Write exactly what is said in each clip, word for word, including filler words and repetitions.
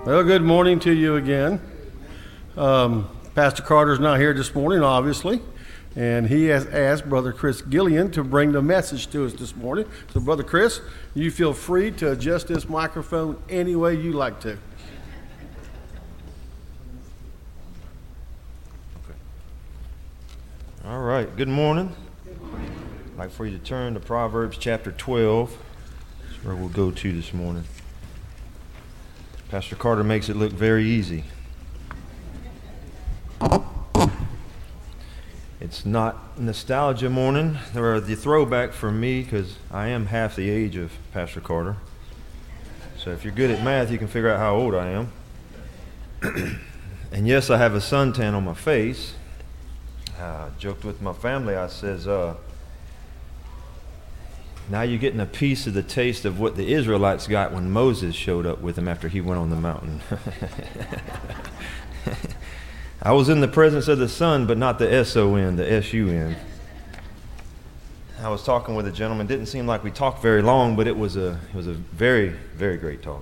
Well, good morning to you again. Um, Pastor Carter's not here this morning, obviously, and he has asked Brother Chris Gillian to bring the message to us this morning. So, Brother Chris, you feel free to adjust this microphone any way you like to. All right, good morning. I'd like for you to turn to Proverbs chapter twelve. That's where we'll go to this morning. Pastor Carter makes it look very easy. It's not nostalgia morning, or the throwback for me, because I am half the age of Pastor Carter. So if you're good at math, you can figure out how old I am. And yes, I have a suntan on my face. I uh, joked with my family. I says, uh, now you're getting a piece of the taste of what the Israelites got when Moses showed up with them after he went on the mountain. I was in the presence of the sun, but not the S O N, the S U N. I was talking with a gentleman. Didn't seem like we talked very long, but it was a it was a very, very great talk.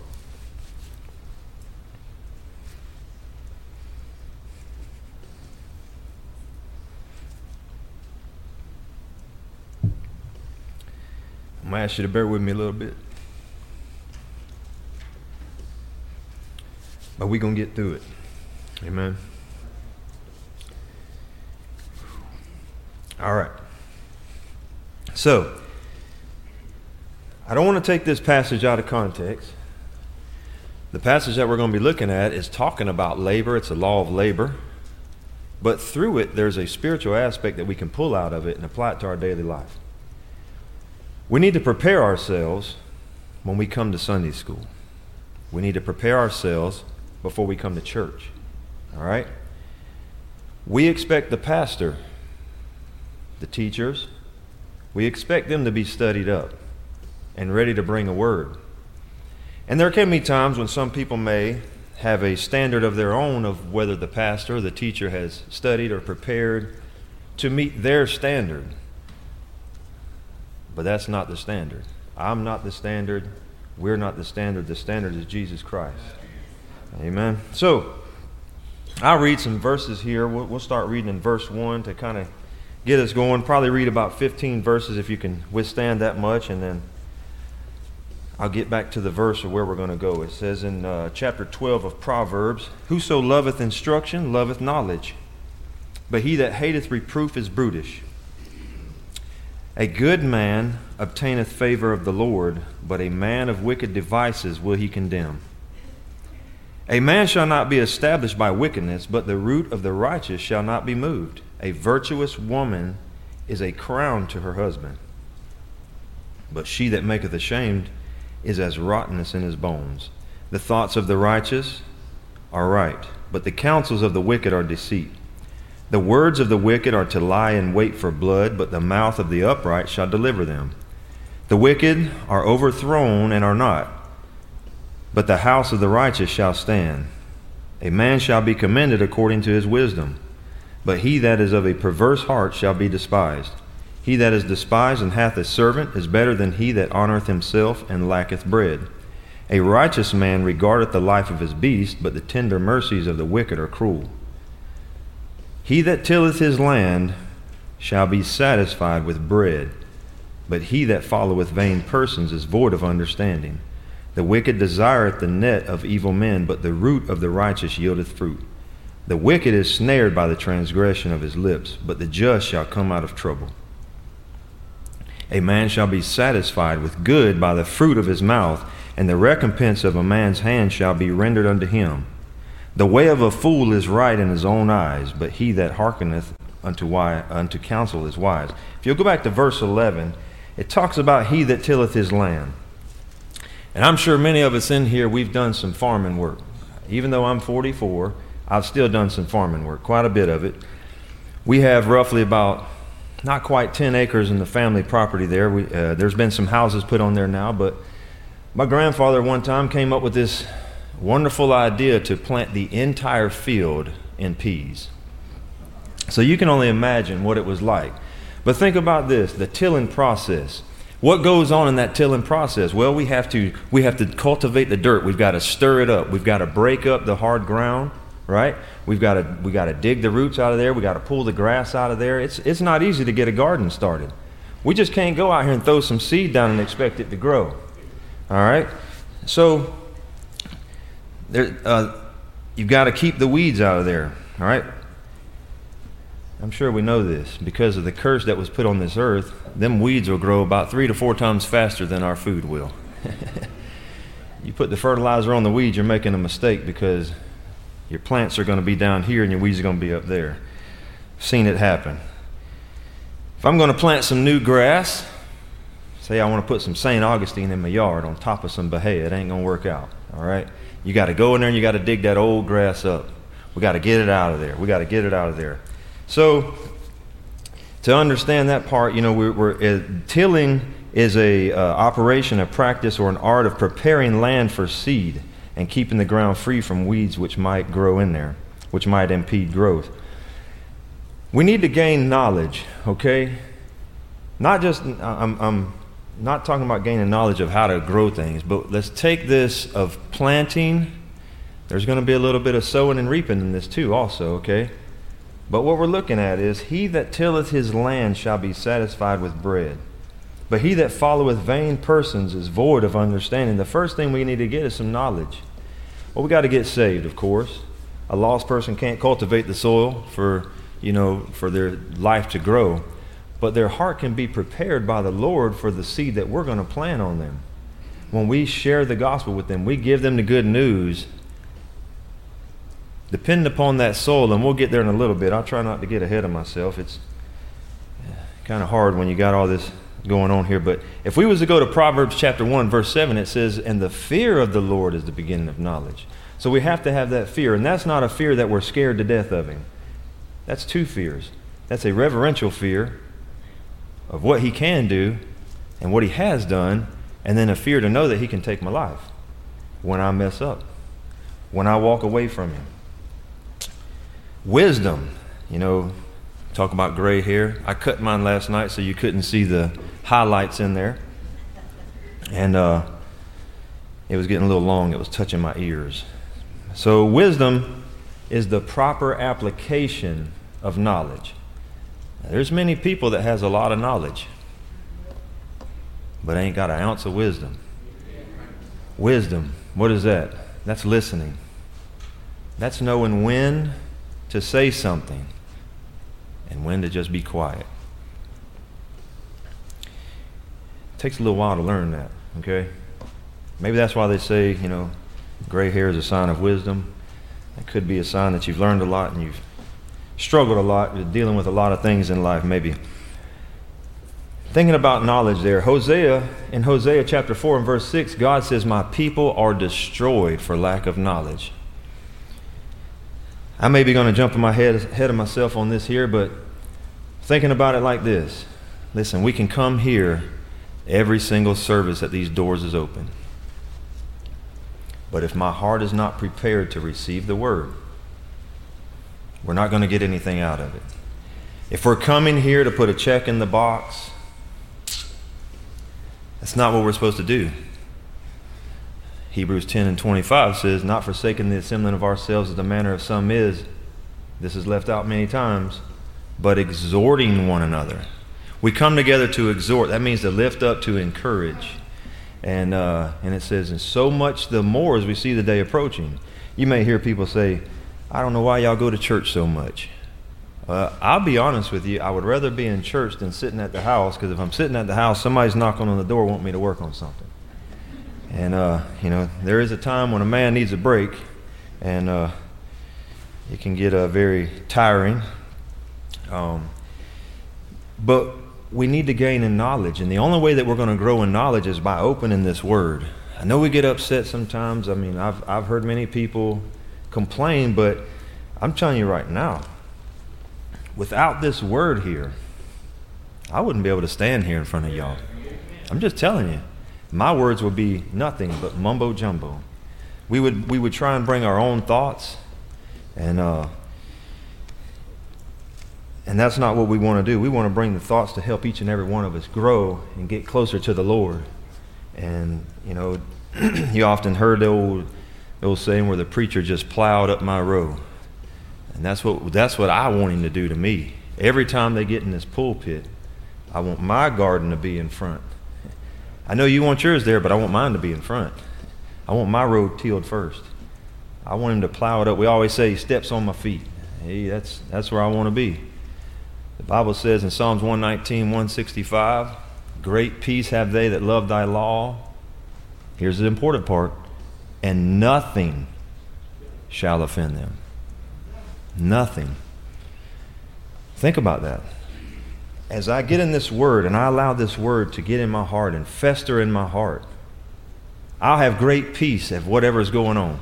I'm going to ask you to bear with me a little bit. But we're going to get through it. Amen. All right. So, I don't want to take this passage out of context. The passage that we're going to be looking at is talking about labor. It's a law of labor. But through it, there's a spiritual aspect that we can pull out of it and apply it to our daily life. We need to prepare ourselves when we come to Sunday school. We need to prepare ourselves before we come to church. All right? We expect the pastor, the teachers, we expect them to be studied up and ready to bring a word. And there can be times when some people may have a standard of their own of whether the pastor or the teacher has studied or prepared to meet their standard. But that's not the standard. I'm not the standard. We're not the standard. The standard is Jesus Christ. Amen. So, I'll read some verses here. We'll, we'll start reading in verse one to kind of get us going. Probably read about fifteen verses if you can withstand that much, and then I'll get back to the verse of where we're going to go. It says in uh, chapter twelve of Proverbs, "Whoso loveth instruction loveth knowledge, but he that hateth reproof is brutish. A good man obtaineth favor of the Lord, but a man of wicked devices will he condemn. A man shall not be established by wickedness, but the root of the righteous shall not be moved. A virtuous woman is a crown to her husband, but she that maketh ashamed is as rottenness in his bones. The thoughts of the righteous are right, but the counsels of the wicked are deceit. The words of the wicked are to lie in wait for blood, but the mouth of the upright shall deliver them. The wicked are overthrown and are not, but the house of the righteous shall stand. A man shall be commended according to his wisdom, but he that is of a perverse heart shall be despised. He that is despised and hath a servant is better than he that honoureth himself and lacketh bread. A righteous man regardeth the life of his beast, but the tender mercies of the wicked are cruel. He that tilleth his land shall be satisfied with bread, but he that followeth vain persons is void of understanding. The wicked desireth the net of evil men, but the root of the righteous yieldeth fruit. The wicked is snared by the transgression of his lips, but the just shall come out of trouble. A man shall be satisfied with good by the fruit of his mouth, and the recompense of a man's hand shall be rendered unto him. The way of a fool is right in his own eyes, but he that hearkeneth unto, wise, unto counsel is wise. If you'll go back to verse eleven, it talks about he that tilleth his land. And I'm sure many of us in here, we've done some farming work. Even though I'm forty-four, I've still done some farming work, quite a bit of it. We have roughly about, not quite ten acres in the family property there. We, uh, there's been some houses put on there now, but my grandfather one time came up with this wonderful idea to plant the entire field in peas. So you can only imagine what it was like. But think about this, the tilling process. What goes on in that tilling process? Well, we have to we have to cultivate the dirt. We've got to stir it up. We've got to break up the hard ground, right? We've got to we got to dig the roots out of there. We got to pull the grass out of there. It's it's not easy to get a garden started. We just can't go out here and throw some seed down and expect it to grow. All right? So there uh, you've got to keep the weeds out of there, all right? I'm sure we know this. Because of the curse that was put on this earth, them weeds will grow about three to four times faster than our food will. You put the fertilizer on the weeds, you're making a mistake, because your plants are going to be down here and your weeds are going to be up there. I've seen it happen. If I'm going to plant some new grass, say I want to put some Saint Augustine in my yard on top of some bahia, it ain't going to work out, all right? You got to go in there and you got to dig that old grass up. We got to get it out of there. We got to get it out of there. So, to understand that part, you know, we're, we're uh, tilling is a uh, operation, a practice, or an art of preparing land for seed and keeping the ground free from weeds which might grow in there, which might impede growth. We need to gain knowledge, okay? Not just, I'm, I'm not talking about gaining knowledge of how to grow things, but let's take this of planting. There's going to be a little bit of sowing and reaping in this too also, okay? But what we're looking at is, he that tilleth his land shall be satisfied with bread. But he that followeth vain persons is void of understanding. The first thing we need to get is some knowledge. Well, we got to get saved, of course. A lost person can't cultivate the soil for, you know, for their life to grow. But their heart can be prepared by the Lord for the seed that we're going to plant on them. When we share the gospel with them, we give them the good news. Depend upon that soul, and we'll get there in a little bit. I'll try not to get ahead of myself. It's kind of hard when you got all this going on here. But if we was to go to Proverbs chapter one, verse seven, it says, and the fear of the Lord is the beginning of knowledge. So we have to have that fear. And that's not a fear that we're scared to death of him. That's two fears. That's a reverential fear of what he can do and what he has done, and then a fear to know that he can take my life when I mess up, when I walk away from him. Wisdom, you know, talk about gray hair. I cut mine last night so you couldn't see the highlights in there. And uh, it was getting a little long. It was touching my ears. So wisdom is the proper application of knowledge. Now, there's many people that has a lot of knowledge, but ain't got an ounce of wisdom. Wisdom, what is that? That's listening. That's knowing when to say something and when to just be quiet. It takes a little while to learn that, okay? Maybe that's why they say, you know, gray hair is a sign of wisdom. It could be a sign that you've learned a lot and you've struggled a lot, you're dealing with a lot of things in life, maybe. Thinking about knowledge there, Hosea, in Hosea chapter four and verse six, God says, my people are destroyed for lack of knowledge. I may be going to jump in my head ahead of myself on this here, but thinking about it like this. Listen, we can come here every single service that these doors is open. But if my heart is not prepared to receive the word, we're not going to get anything out of it. If we're coming here to put a check in the box, that's not what we're supposed to do. Hebrews ten and twenty-five says, not forsaking the assembling of ourselves as the manner of some is, this is left out many times, but exhorting one another. We come together to exhort. That means to lift up, to encourage. And uh, and it says, and so much the more as we see the day approaching. You may hear people say, I don't know why y'all go to church so much. Uh, I'll be honest with you, I would rather be in church than sitting at the house, because if I'm sitting at the house, somebody's knocking on the door wanting me to work on something. And, uh, you know, there is a time when a man needs a break, and uh, it can get uh, very tiring. Um, but we need to gain in knowledge, and the only way that we're going to grow in knowledge is by opening this word. I know we get upset sometimes. I mean, I've I've heard many people complain, but I'm telling you right now, without this word here, I wouldn't be able to stand here in front of y'all. I'm just telling you. My words would be nothing but mumbo jumbo. We would we would try and bring our own thoughts, and uh, And that's not what we want to do. We want to bring the thoughts to help each and every one of us grow and get closer to the Lord. And, you know, you often heard the old, the old saying where the preacher just plowed up my row. And that's what, that's what I want him to do to me. Every time they get in this pulpit, I want my garden to be in front. I know you want yours there, but I want mine to be in front. I want my road tilled first. I want him to plow it up. We always say he steps on my feet. Hey, that's, that's where I want to be. The Bible says in Psalms one nineteen, one sixty-five, great peace have they that love thy law. Here's the important part. And nothing shall offend them. Nothing. Think about that. As I get in this word and I allow this word to get in my heart and fester in my heart, I'll have great peace of whatever is going on.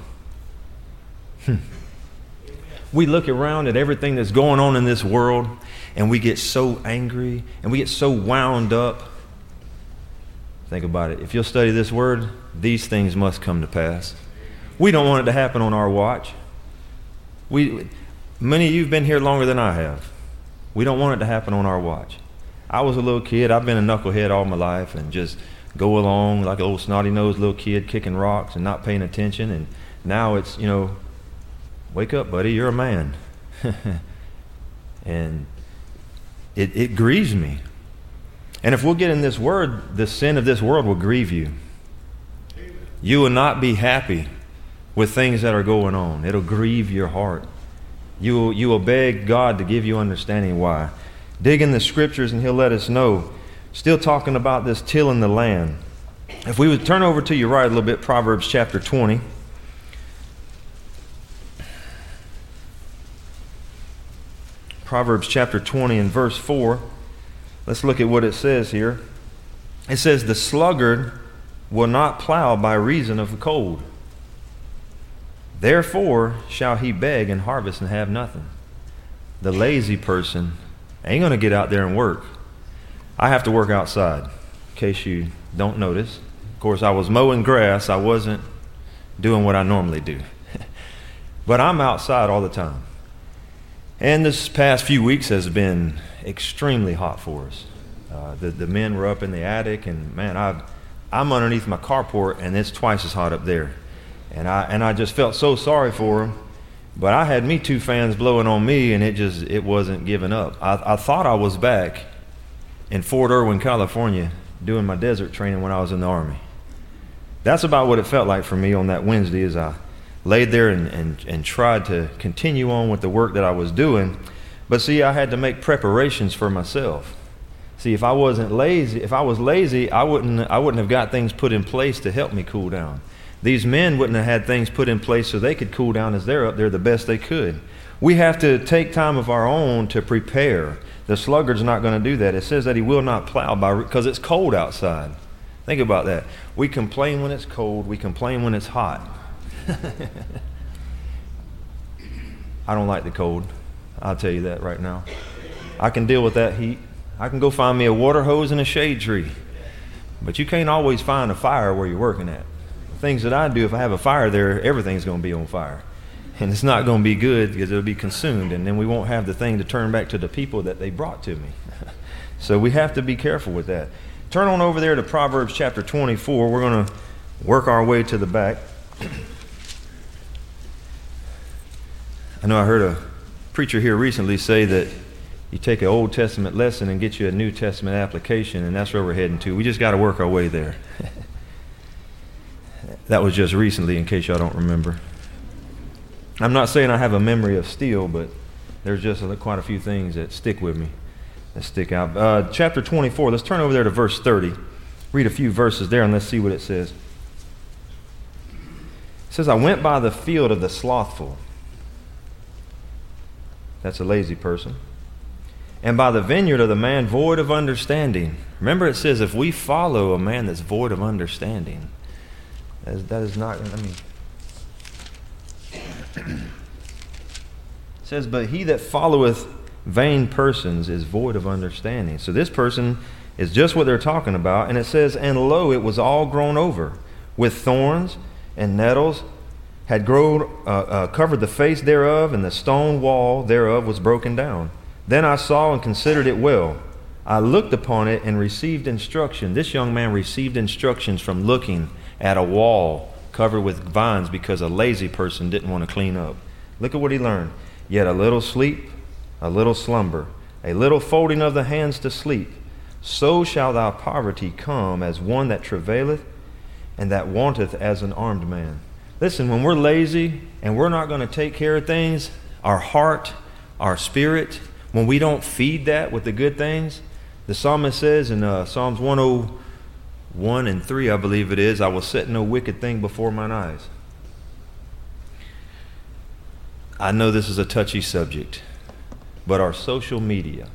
We look around at everything that's going on in this world and we get so angry and we get so wound up. Think about it. If you'll study this word, these things must come to pass. We don't want it to happen on our watch. We, many of you have been here longer than I have. We don't want it to happen on our watch. I was a little kid. I've been a knucklehead all my life and just go along like an old snotty-nosed little kid kicking rocks and not paying attention. And now it's, you know, wake up, buddy, you're a man. And it, it grieves me. And if we'll get in this word, the sin of this world will grieve you. You will not be happy with things that are going on. It'll grieve your heart. You will, you will beg God to give you understanding why. Dig in the scriptures and he'll let us know. Still talking about this tilling the land. If we would turn over to your right a little bit, Proverbs chapter twenty. Proverbs chapter twenty and verse four. Let's look at what it says here. It says, the sluggard will not plow by reason of the cold. Therefore shall he beg and harvest and have nothing. The lazy person ain't going to get out there and work. I have to work outside, in case you don't notice. Of course, I was mowing grass. I wasn't doing what I normally do. But I'm outside all the time. And this past few weeks has been extremely hot for us. Uh, the, the men were up in the attic, and man, I've, I'm underneath my carport, and it's twice as hot up there. And I and I just felt so sorry for them. But I had me two fans blowing on me, and it just it wasn't giving up. I, I thought I was back in Fort Irwin, California, doing my desert training when I was in the Army. That's about what it felt like for me on that Wednesday as I laid there and, and, and tried to continue on with the work that I was doing. But see, I had to make preparations for myself. See, if I wasn't lazy, if I was lazy, I wouldn't I wouldn't have got things put in place to help me cool down. These men wouldn't have had things put in place so they could cool down as they're up there the best they could. We have to take time of our own to prepare. The sluggard's not going to do that. It says that he will not plow by because it's cold outside. Think about that. We complain when it's cold. We complain when it's hot. I don't like the cold. I'll tell you that right now. I can deal with that heat. I can go find me a water hose and a shade tree. But you can't always find a fire where you're working at. The things that I do, if I have a fire there, everything's going to be on fire. And it's not going to be good because it'll be consumed. And then we won't have the thing to turn back to the people that they brought to me. So we have to be careful with that. Turn on over there to Proverbs chapter twenty-four. We're going to work our way to the back. I know I heard a preacher here recently say that you take an Old Testament lesson and get you a New Testament application, and that's where we're heading to. We just got to work our way there. That was just recently, in case y'all don't remember. I'm not saying I have a memory of steel, but there's just quite a few things that stick with me, that stick out. Uh, chapter twenty-four, let's turn over there to verse thirty. Read a few verses there and let's see what it says. It says, I went by the field of the slothful. That's a lazy person. And by the vineyard of the man void of understanding. Remember, it says if we follow a man that's void of understanding, that is, that is not, I mean, it says, but he that followeth vain persons is void of understanding. So this person is just what they're talking about. And it says, and lo, it was all grown over with thorns and nettles, had grown, uh, uh, covered the face thereof, and the stone wall thereof was broken down. Then I saw and considered it well. I looked upon it and received instruction. This young man received instructions from looking at a wall covered with vines because a lazy person didn't want to clean up. Look at what he learned. Yet a little sleep, a little slumber, a little folding of the hands to sleep. So shall thy poverty come as one that travaileth, and that wanteth as an armed man. Listen, when we're lazy and we're not going to take care of things, our heart, our spirit, when we don't feed that with the good things, the psalmist says in uh, Psalms one oh one and three, I believe it is, I will set no wicked thing before mine eyes. I know this is a touchy subject, but our social media.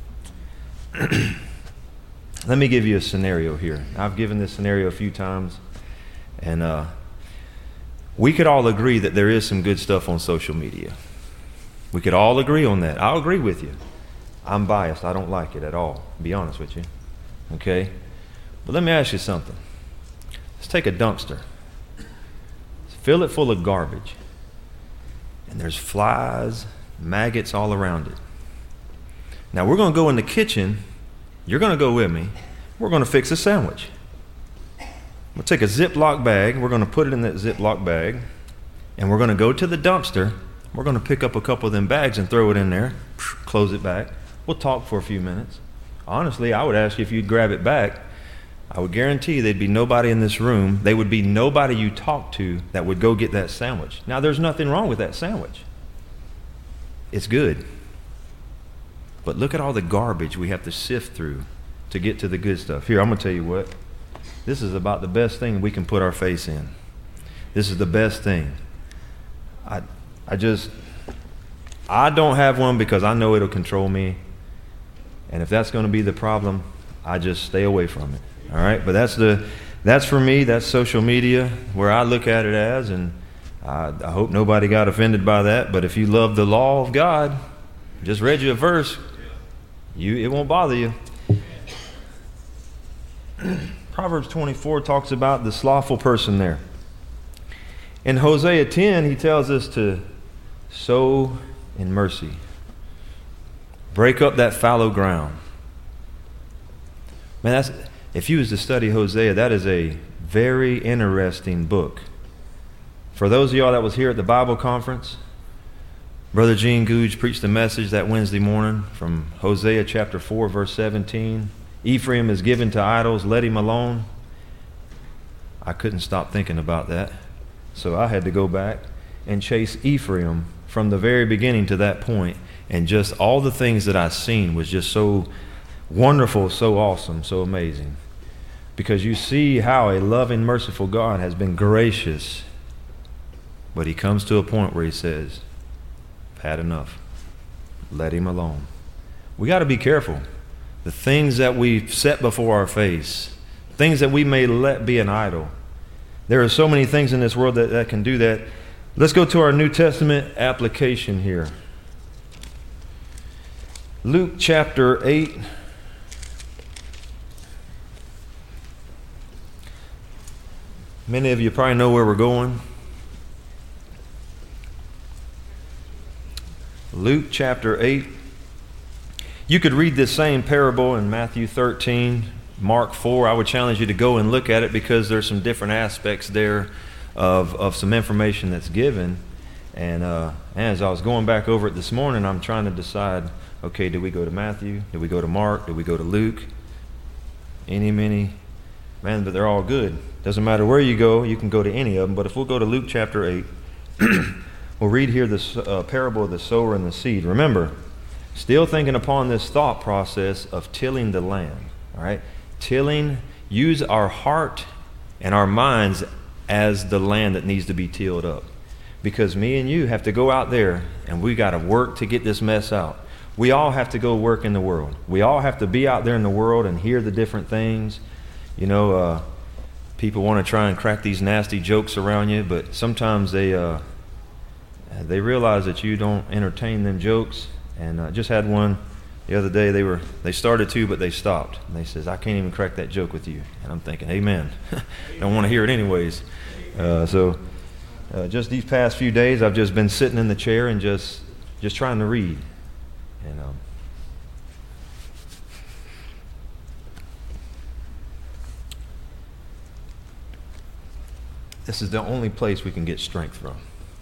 Let me give you a scenario here. I've given this scenario a few times, and uh, we could all agree that there is some good stuff on social media. We could all agree on that. I'll agree with you. I'm biased. I don't like it at all, to be honest with you. Okay? But let me ask you something. Let's take a dumpster. Fill it full of garbage. And there's flies, maggots all around it. Now we're going to go in the kitchen. You're going to go with me. We're going to fix a sandwich. We'll take a Ziploc bag. We're going to put it in that Ziploc bag. And we're going to go to the dumpster. We're going to pick up a couple of them bags and throw it in there. Close it back. We'll talk for a few minutes. Honestly, I would ask you if you'd grab it back. I would guarantee there'd be nobody in this room. There would be nobody you talk to that would go get that sandwich. Now, there's nothing wrong with that sandwich. It's good. But look at all the garbage we have to sift through to get to the good stuff. Here, I'm going to tell you what. This is about the best thing we can put our face in. This is the best thing. I, I just, I don't have one because I know it'll control me. And if that's going to be the problem, I just stay away from it. All right? But that's the, that's for me, that's social media, where I look at it as, and I, I hope nobody got offended by that. But if you love the law of God, just read you a verse, you it won't bother you. Proverbs twenty-four talks about the slothful person there. In Hosea ten, he tells us to sow in mercy. Break up that fallow ground. Man, that's, if you was to study Hosea, that is a very interesting book. For those of y'all that was here at the Bible conference, Brother Gene Googe preached a message that Wednesday morning from Hosea chapter four, verse seventeen. Ephraim is given to idols, let him alone. I couldn't stop thinking about that. So I had to go back and chase Ephraim from the very beginning to that point. And just all the things that I've seen was just so wonderful, so awesome, so amazing. Because you see how a loving, merciful God has been gracious. But he comes to a point where he says, I've had enough. Let him alone. We got to be careful. The things that we set before our face, things that we may let be an idol. There are so many things in this world that, that can do that. Let's go to our New Testament application here. Luke chapter eight. Many of you probably know where we're going. Luke chapter eight. You could read this same parable in Matthew thirteen, Mark four. I would challenge you to go and look at it because there's some different aspects there of, of some information that's given. And uh, as I was going back over it this morning, I'm trying to decide, okay, do we go to Matthew? Do we go to Mark? Do we go to Luke? Any, many. Man, but they're all good. Doesn't matter where you go, you can go to any of them. But if we'll go to Luke chapter eight, we'll read here this uh, parable of the sower and the seed. Remember, still thinking upon this thought process of tilling the land. All right? Tilling, use our heart and our minds as the land that needs to be tilled up. Because me and you have to go out there and we got to work to get this mess out. We all have to go work in the world. We all have to be out there in the world and hear the different things. You know, uh, people want to try and crack these nasty jokes around you, but sometimes they uh, they realize that you don't entertain them jokes. And I uh, just had one the other day. They were they started to, but they stopped. And they says, "I can't even crack that joke with you." And I'm thinking, "Amen." Don't want to hear it anyways. Uh, so uh, just these past few days, I've just been sitting in the chair and just just trying to read. And um, This is the only place we can get strength from.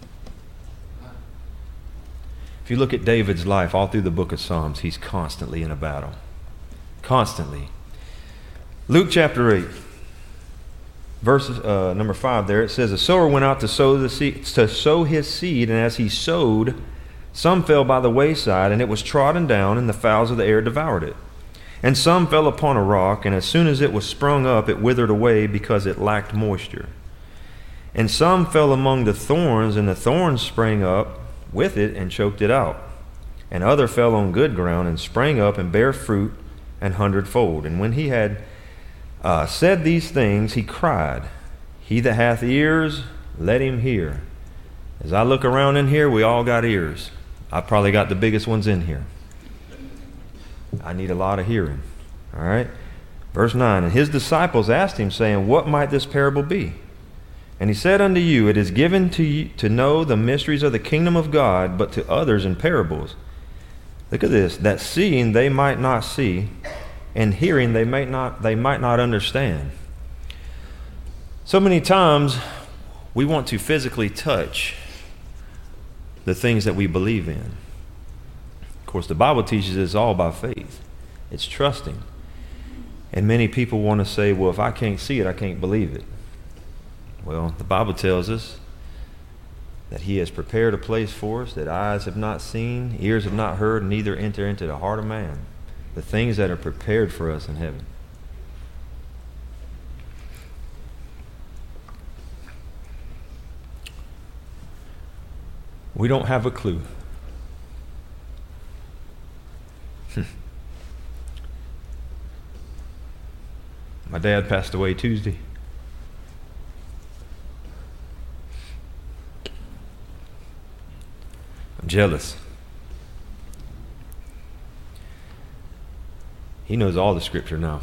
If you look at David's life all through the book of Psalms, he's constantly in a battle. Constantly. Luke chapter eight, verse uh, number five there, it says, a sower went out to sow, the seed, to sow his seed, and as he sowed, some fell by the wayside, and it was trodden down, and the fowls of the air devoured it. And some fell upon a rock, and as soon as it was sprung up, it withered away because it lacked moisture. And some fell among the thorns, and the thorns sprang up with it and choked it out. And other fell on good ground and sprang up and bare fruit an hundredfold. And when he had uh, said these things, he cried, he that hath ears, let him hear. As I look around in here, we all got ears. I probably got the biggest ones in here. I need a lot of hearing. All right? Verse nine, and his disciples asked him, saying, what might this parable be? And he said unto you, it is given to you to know the mysteries of the kingdom of God, but to others in parables. Look at this, that seeing they might not see, and hearing they might not they might not understand. So many times we want to physically touch the things that we believe in. Of course, the Bible teaches it's all by faith. It's trusting. And many people want to say, well, if I can't see it, I can't believe it. Well, the Bible tells us that he has prepared a place for us that eyes have not seen, ears have not heard, neither enter into the heart of man. The things that are prepared for us in heaven. We don't have a clue. My dad passed away Tuesday. I'm jealous. He knows all the scripture now.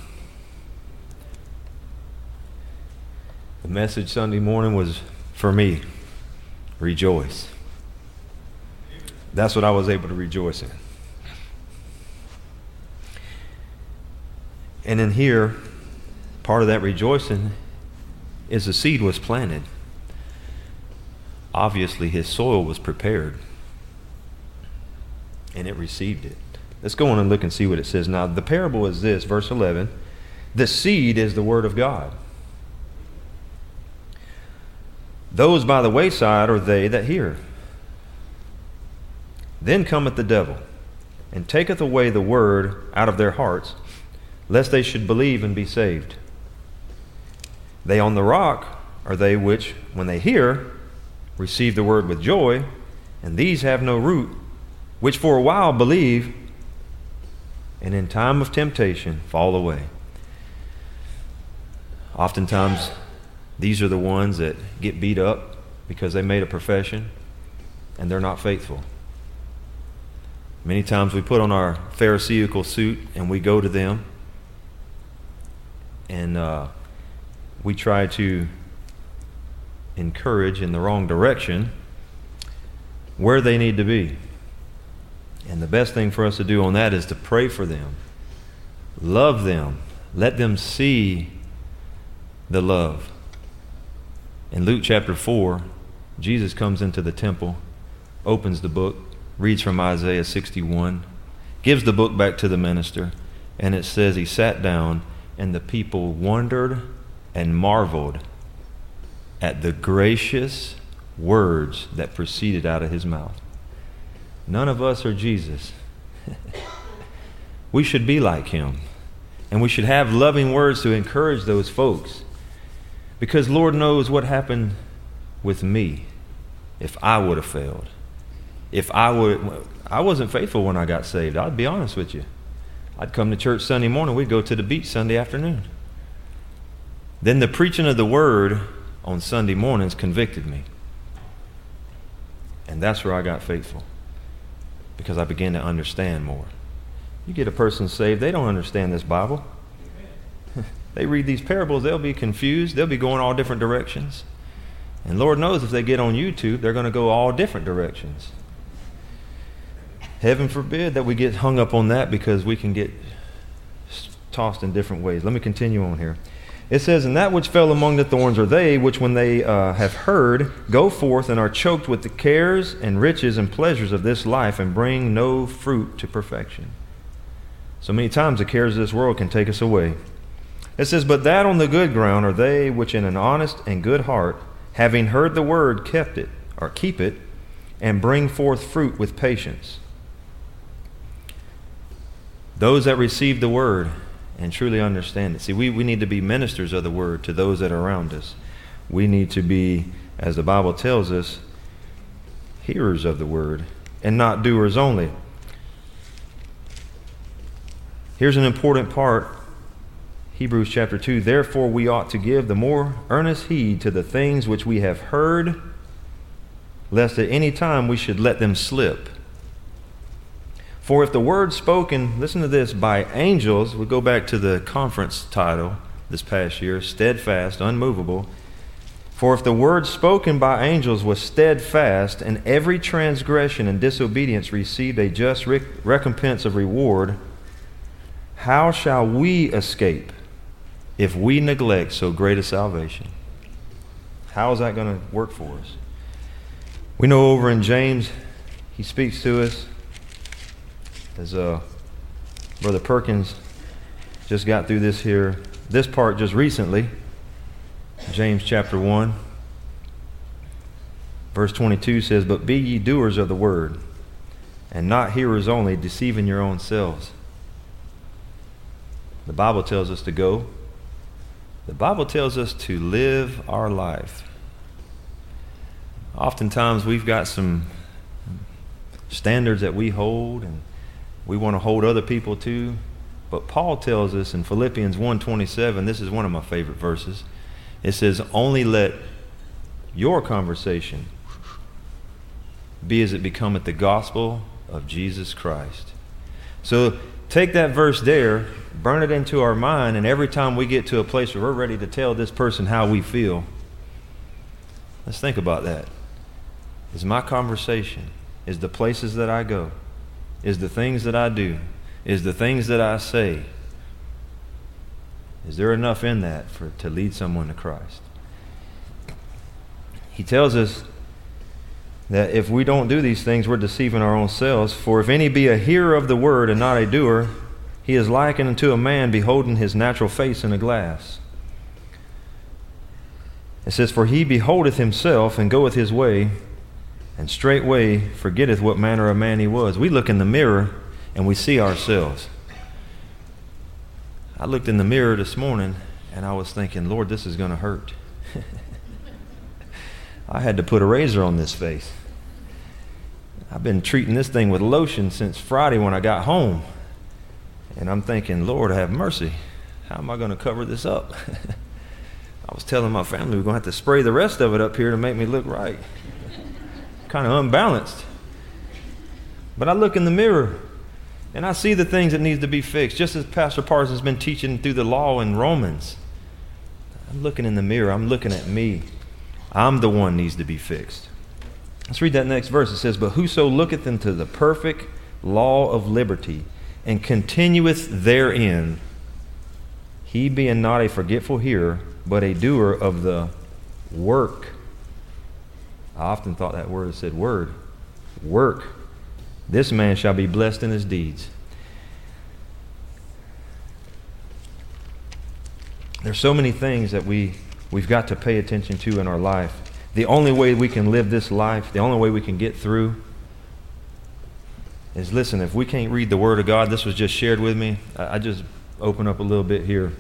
The message Sunday morning was for me. Rejoice. That's what I was able to rejoice in. And in here, part of that rejoicing is the seed was planted. Obviously, his soil was prepared. And it received it. Let's go on and look and see what it says. Now, the parable is this, verse eleven. The seed is the word of God. Those by the wayside are they that hear. Then cometh the devil, and taketh away the word out of their hearts, lest they should believe and be saved. They on the rock are they which, when they hear, receive the word with joy, and these have no root, which for a while believe, and in time of temptation fall away. Oftentimes, these are the ones that get beat up because they made a profession and they're not faithful. Many times we put on our Pharisaical suit and we go to them and uh, we try to encourage in the wrong direction where they need to be. And the best thing for us to do on that is to pray for them, love them, let them see the love. In Luke chapter four, Jesus comes into the temple, opens the book, reads from Isaiah sixty-one, gives the book back to the minister, and it says he sat down and the people wondered and marveled at the gracious words that proceeded out of his mouth. None of us are Jesus. We should be like him. And we should have loving words to encourage those folks. Because Lord knows what happened with me if I would have failed. If I would, I wasn't faithful when I got saved. I'll be honest with you. I'd come to church Sunday morning. We'd go to the beach Sunday afternoon. Then the preaching of the word on Sunday mornings convicted me. And that's where I got faithful. Because I began to understand more. You get a person saved, they don't understand this Bible. They read these parables, they'll be confused. They'll be going all different directions. And Lord knows if they get on YouTube, they're going to go all different directions. Heaven forbid that we get hung up on that because we can get tossed in different ways. Let me continue on here. It says, and that which fell among the thorns are they which when they uh, have heard go forth and are choked with the cares and riches and pleasures of this life and bring no fruit to perfection. So many times the cares of this world can take us away. It says, but that on the good ground are they which in an honest and good heart, having heard the word, kept it, or keep it, and bring forth fruit with patience. Those that receive the word and truly understand it. See, we, we need to be ministers of the word to those that are around us. We need to be, as the Bible tells us, hearers of the word and not doers only. Here's an important part. Hebrews chapter two, therefore we ought to give the more earnest heed to the things which we have heard, lest at any time we should let them slip. For if the word spoken, listen to this, by angels, we go back to the conference title this past year, steadfast, unmovable. For if the word spoken by angels was steadfast, and every transgression and disobedience received a just rec- recompense of reward, how shall we escape if we neglect so great a salvation? How is that going to work for us? We know over in James, he speaks to us. As uh, Brother Perkins just got through this here, this part just recently, James chapter one, verse twenty-two says, but be ye doers of the word, and not hearers only, deceiving your own selves. The Bible tells us to go. The Bible tells us to live our life. Oftentimes we've got some standards that we hold, and we want to hold other people to. But Paul tells us in Philippians one twenty-seven, this is one of my favorite verses. It says, only let your conversation be as it becometh the gospel of Jesus Christ. So take that verse there, burn it into our mind, and every time we get to a place where we're ready to tell this person how we feel, let's think about that. Is my conversation, is the places that I go, is the things that I do, is the things that I say, is there enough in that for to lead someone to Christ? He tells us that if we don't do these things, we're deceiving our own selves. For if any be a hearer of the word and not a doer, he is likened unto a man beholding his natural face in a glass. It says, for he beholdeth himself and goeth his way, and straightway forgetteth what manner of man he was. We look in the mirror and we see ourselves. I looked in the mirror this morning and I was thinking, Lord, this is going to hurt. I had to put a razor on this face. I've been treating this thing with lotion since Friday when I got home. And I'm thinking, Lord, have mercy. How am I going to cover this up? I was telling my family we're going to have to spray the rest of it up here to make me look right. Kind of unbalanced. But I look in the mirror and I see the things that need to be fixed, just as Pastor Parsons has been teaching through the law in Romans. I'm looking in the mirror. I'm looking at me. I'm the one needs to be fixed. Let's read that next verse. It says, but whoso looketh into the perfect law of liberty and continueth therein, he being not a forgetful hearer, but a doer of the work. I often thought that word said word. Work. This man shall be blessed in his deeds. There's so many things that we, we've got to pay attention to in our life. The only way we can live this life, the only way we can get through is, listen, if we can't read the Word of God, this was just shared with me. I, I just open up a little bit here.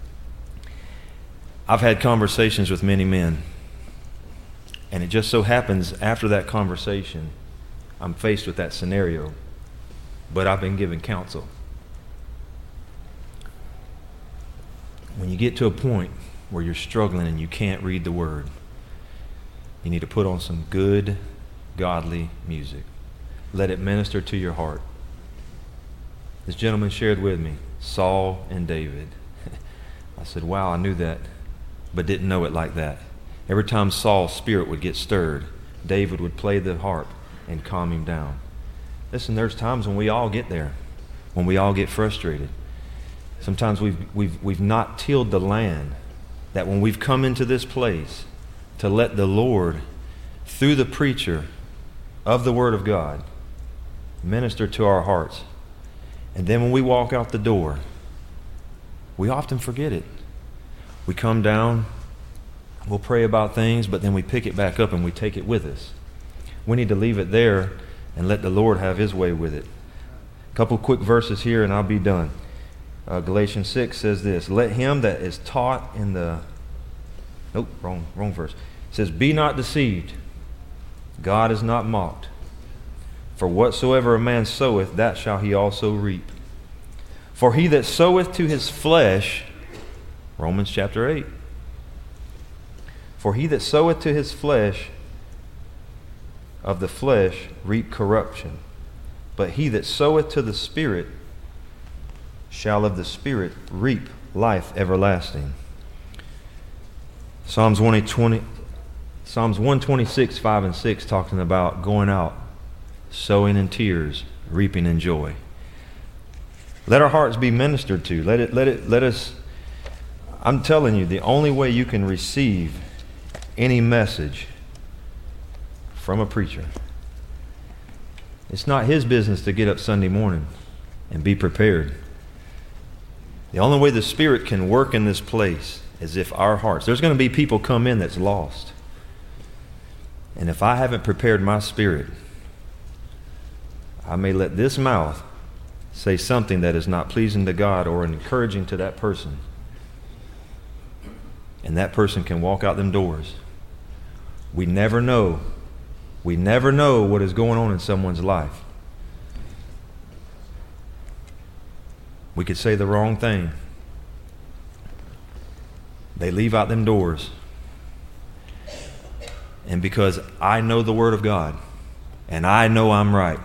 I've had conversations with many men. And it just so happens after that conversation, I'm faced with that scenario. But I've been given counsel. When you get to a point where you're struggling and you can't read the Word, you need to put on some good, godly music. Let it minister to your heart. This gentleman shared with me, Saul and David. I said, wow, I knew that, but didn't know it like that. Every time Saul's spirit would get stirred, David would play the harp and calm him down. Listen, there's times when we all get there, when we all get frustrated. Sometimes we've, we've, we've not tilled the land that when we've come into this place to let the Lord, through the preacher of the Word of God, minister to our hearts. And then when we walk out the door, we often forget it. We come down, we'll pray about things, but then we pick it back up and we take it with us. We need to leave it there and let the Lord have His way with it. A couple quick verses here and I'll be done. Uh, Galatians six says this, let him that is taught in the, nope, wrong, wrong verse. It says, be not deceived. God is not mocked. For whatsoever a man soweth, that shall he also reap. For he that soweth to his flesh, Romans chapter eight, for he that soweth to his flesh, of the flesh reap corruption. But he that soweth to the Spirit shall of the Spirit reap life everlasting. Psalms one twenty, Psalms one twenty-six, five and six, talking about going out, sowing in tears, reaping in joy. Let our hearts be ministered to. Let it, let it, let us. I'm telling you, the only way you can receive any message from a preacher, it's not his business to get up Sunday morning and be prepared. The only way the Spirit can work in this place is if our hearts, there's going to be people come in that's lost. And if I haven't prepared my spirit, I may let this mouth say something that is not pleasing to God or encouraging to that person. And that person can walk out them doors. We never know. We never know what is going on in someone's life. We could say the wrong thing. They leave out them doors. And because I know the Word of God, and I know I'm right,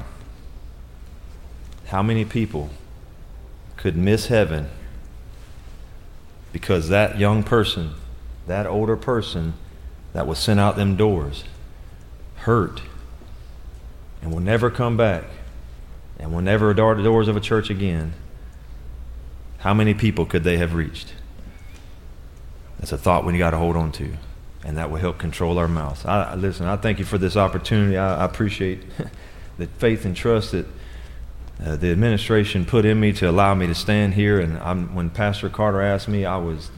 how many people could miss heaven because that young person, that older person that was sent out them doors, hurt, and will never come back, and will never adore the doors of a church again? How many people could they have reached? That's a thought we got to hold on to, and that will help control our mouths. I, listen, I thank you for this opportunity. I, I appreciate the faith and trust that uh, the administration put in me to allow me to stand here. And I'm, when Pastor Carter asked me, I was,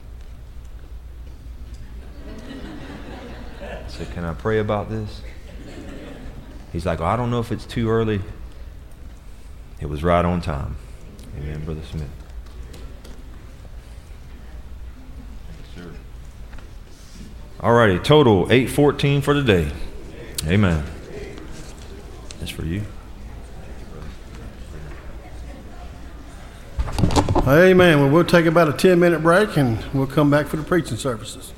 I said, can I pray about this? He's like, well, I don't know if it's too early. It was right on time. Amen, Brother Smith. All righty, total eight fourteen for the day. Amen. That's for you. Amen. Well, we'll take about a ten minute break and we'll come back for the preaching services.